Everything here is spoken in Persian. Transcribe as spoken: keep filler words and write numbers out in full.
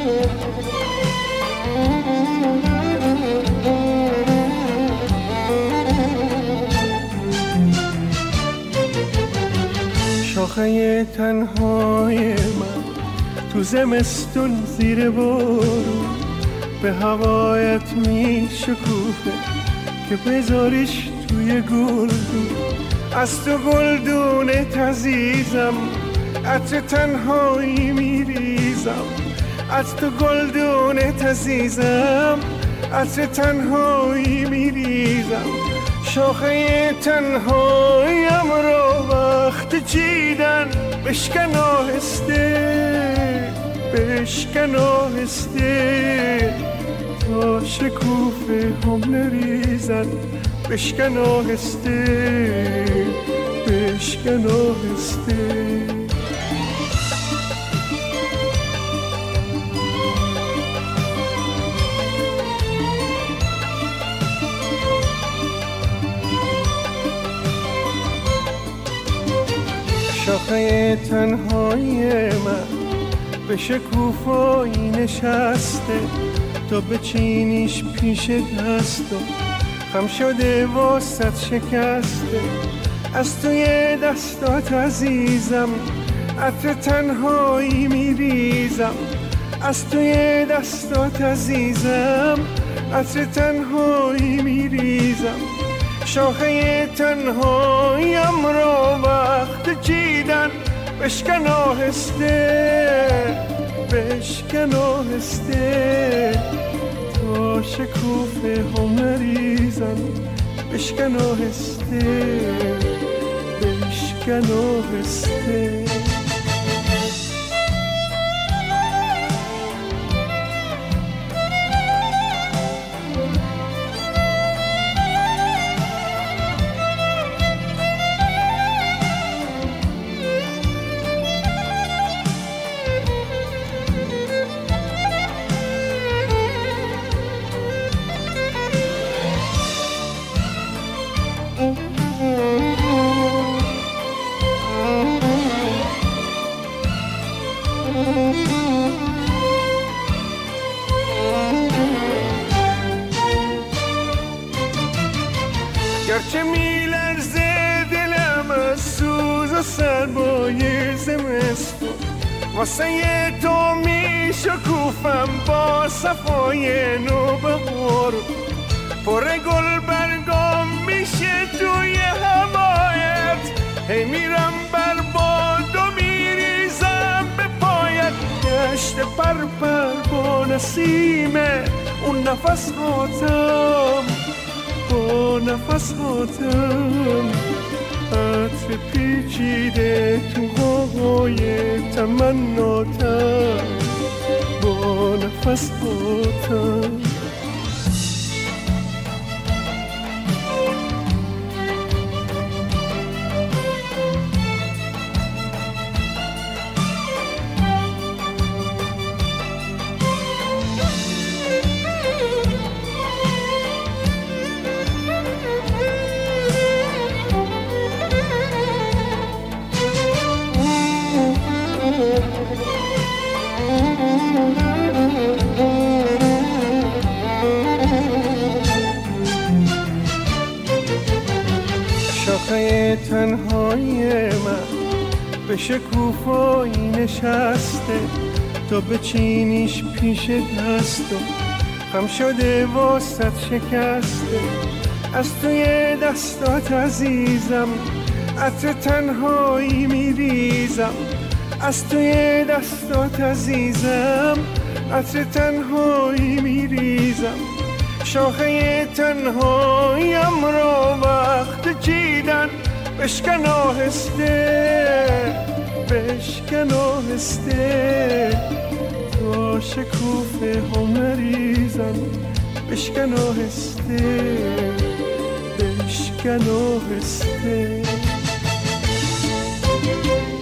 شاخه تنهای من تو زمستون زیر بارون به هوایت می شکوفه که بذاریش توی گلدون. از تو گلدونت عزیزم عطر تنهایی میریزم. از تو گلدونت عزیزم عطر تنهایی میریزم. شاخه تنهاییم را وقت چیدن بشکن آهسته بشکن آهسته تا شکوفه هم نریزن. بشکن آهسته بشکن آهسته. شاخه تنهایی من به شکوفایی نشسته تا بچینیش پیش دستم. خم شده واسط شکسته از توی دستات عزیزم عطر تنهایی میریزم. از توی دستات عزیزم عطر تنهایی میریزم. شاخه تنهاییم را وقت چیدن بشکن آهسته بشکن آهسته تا شکوفه هم نریزن. بشکن آهسته بشکن آهسته. گرچه میلرزه دلم از سوز و سرمایه زمستون واسه تو میشکوفم با صفای نو بهار. پر گل برگام میشه توی هوایت هی میرم بر باد و میریزم به پایت. گشت پر پر با نسیمه اون نفس هاتم با نفس هاتم عطر پیچیده تو قوقای تمناتم با نفس هاتم. شاخه تنهایی من به شکوفایی نشسته تا بچینیش پیش دستم. خم شده واسط شکسته از توی دستات عزیزم عطر تنهایی میریزم. از توی دستات عزیزم عطر تنهایی میریزم. شاخه تنهاییم را وقت چیدن بشکن آهسته بشکن آهسته تا شکوفه هم نریزن. بشکن آهسته بشکن آهسته.